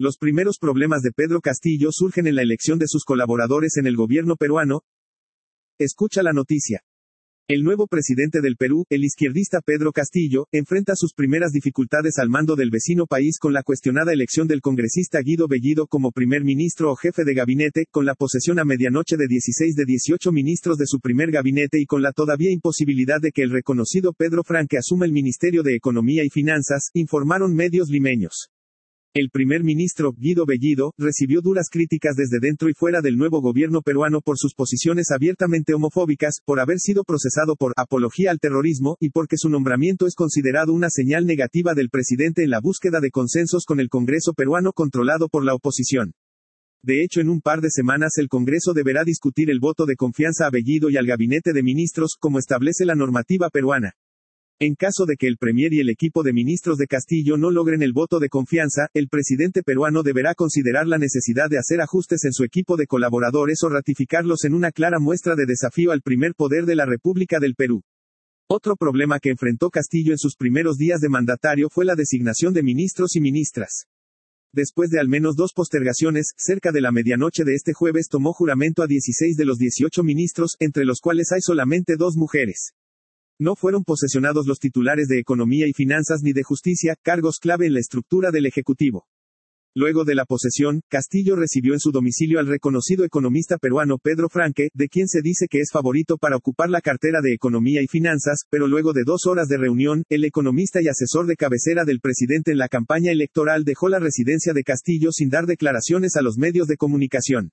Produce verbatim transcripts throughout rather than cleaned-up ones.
Los primeros problemas de Pedro Castillo surgen en la elección de sus colaboradores en el gobierno peruano. Escucha la noticia. El nuevo presidente del Perú, el izquierdista Pedro Castillo, enfrenta sus primeras dificultades al mando del vecino país con la cuestionada elección del congresista Guido Bellido como primer ministro o jefe de gabinete, con la posesión a medianoche de dieciséis de dieciocho ministros de su primer gabinete y con la todavía imposibilidad de que el reconocido Pedro Franque asuma el Ministerio de Economía y Finanzas, informaron medios limeños. El primer ministro, Guido Bellido, recibió duras críticas desde dentro y fuera del nuevo gobierno peruano por sus posiciones abiertamente homofóbicas, por haber sido procesado por apología al terrorismo, y porque su nombramiento es considerado una señal negativa del presidente en la búsqueda de consensos con el Congreso peruano controlado por la oposición. De hecho, en un par de semanas el Congreso deberá discutir el voto de confianza a Bellido y al gabinete de ministros, como establece la normativa peruana. En caso de que el Premier y el equipo de ministros de Castillo no logren el voto de confianza, el presidente peruano deberá considerar la necesidad de hacer ajustes en su equipo de colaboradores o ratificarlos en una clara muestra de desafío al primer poder de la República del Perú. Otro problema que enfrentó Castillo en sus primeros días de mandatario fue la designación de ministros y ministras. Después de al menos dos postergaciones, cerca de la medianoche de este jueves tomó juramento a dieciséis de los dieciocho ministros, entre los cuales hay solamente dos mujeres. No fueron posesionados los titulares de Economía y Finanzas ni de Justicia, cargos clave en la estructura del Ejecutivo. Luego de la posesión, Castillo recibió en su domicilio al reconocido economista peruano Pedro Franque, de quien se dice que es favorito para ocupar la cartera de Economía y Finanzas, pero luego de dos horas de reunión, el economista y asesor de cabecera del presidente en la campaña electoral dejó la residencia de Castillo sin dar declaraciones a los medios de comunicación.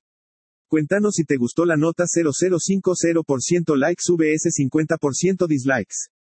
Cuéntanos si te gustó la nota. Cero cero cinco cero por ciento likes vs cincuenta por ciento dislikes.